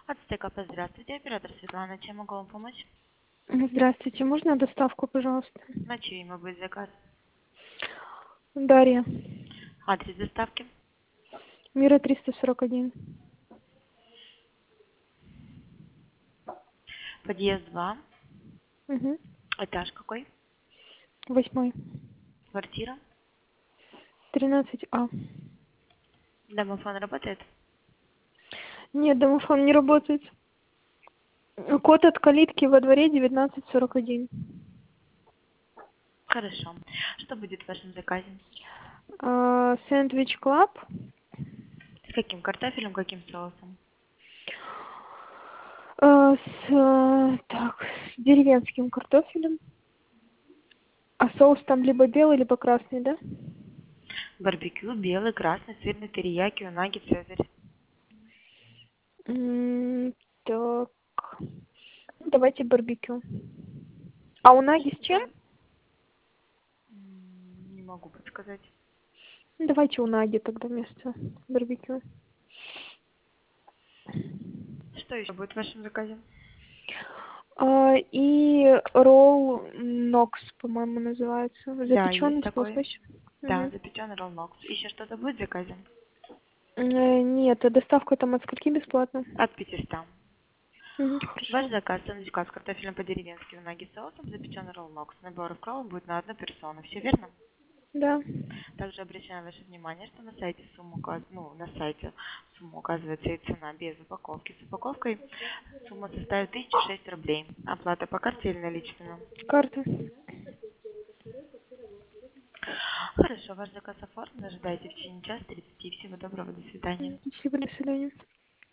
Ацтекапа, здравствуйте, оператор Светлана, чем могу вам помочь? Здравствуйте, можно доставку, пожалуйста? На чье имя будет заказ? Дарья. Адрес доставки? Мира 341. Подъезд 2. Угу. Этаж какой? 8. Квартира? 13А. Домофон работает? Нет, домофон не работает. Код от калитки во дворе 1941. Хорошо. Что будет в вашем заказе? Сэндвич Клаб. С каким картофелем, каким соусом? С деревенским картофелем. А соус там либо белый, либо красный, да? Барбекю, белый, красный, сырный, терияки, унаги, цезарь. М, Так. Давайте барбекю. А унаги с чем? Не могу подсказать. Давайте унаги тогда вместо барбекю. Что еще будет в вашем заказе? И ролл Нокс, по-моему, называется. Да, есть Запеченный с такой. лососем. Да, Мгм. запеченный роллнокс. Еще что-то будет в заказе? Нет, а доставка там от скольки бесплатно? От 500. Мгм, Ваш хорошо. заказ сэндвичка с картофелем по-деревенски, унаги с соусом, запеченный роллнокс. Набор кроллов будет на одну персону. Все верно? Да. Также обращаем ваше внимание, что на сайте на сайте сумма указывается и цена без упаковки. С упаковкой сумма составит 1006 рублей. Оплата по карте или наличными. Карта. Хорошо, ваш заказ оформлен. Ожидайте в течение часа 30. Всего доброго, до свидания. Спасибо, до свидания.